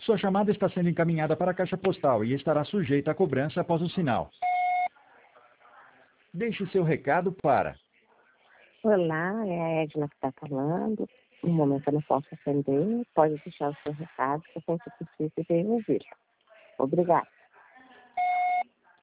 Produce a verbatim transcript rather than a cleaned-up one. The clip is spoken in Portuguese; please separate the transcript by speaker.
Speaker 1: Sua chamada está sendo encaminhada para a caixa postal e estará sujeita a cobrança após o sinal. Deixe seu recado para...
Speaker 2: Olá, é a Edna que está falando. No momento eu não posso atender. Pode deixar o seu recado, que eu sempre preciso de ouvir. Obrigada.